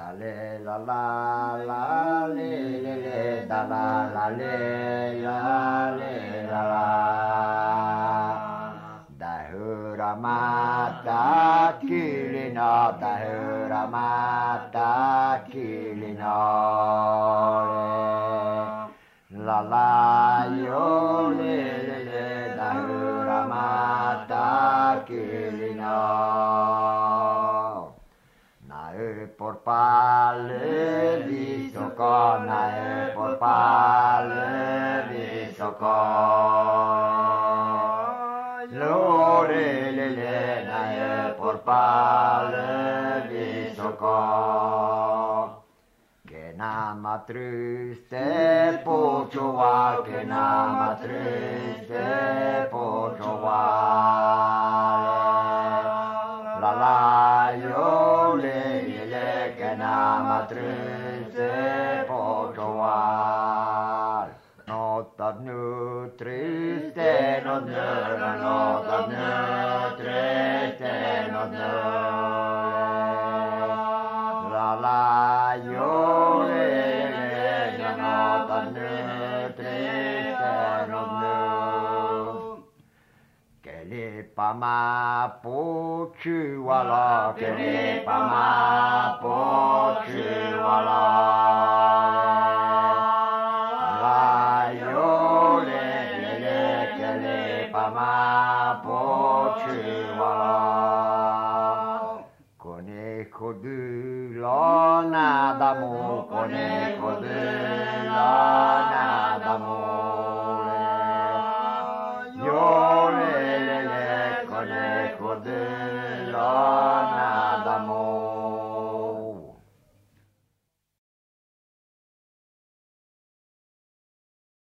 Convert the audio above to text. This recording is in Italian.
le la la la le le da la le la le la la dahura mata kilina dahura mata kilina la la yo le dahura mata kilina por pale di socona por pale di socona lore le na por pale di socona che nama triste pochowa che nama triste pochowa la la yo le che nama triste pochowa nota nu triste nota nu triste la la yo le nota nu triste che le pama pochu wala che le pama pochu wala la yo le che le pama pochu wala coneco du lona d'amo coneco du lona d'amo